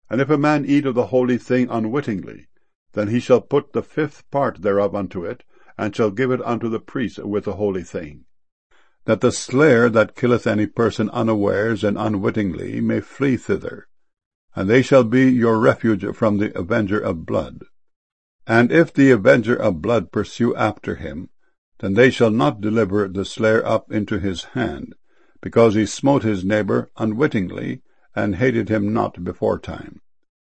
And if a man eat of the holy thing unwittingly, then he shall put the 5th part thereof unto it, and shall give it unto the priest with the holy thing, that the slayer that killeth any person unawares and unwittingly may flee thither, and they shall be your refuge from the avenger of blood. And if the avenger of blood pursue after him, then they shall not deliver the slayer up into his hand, because he smote his neighbor unwittingly, and hated him not beforetime.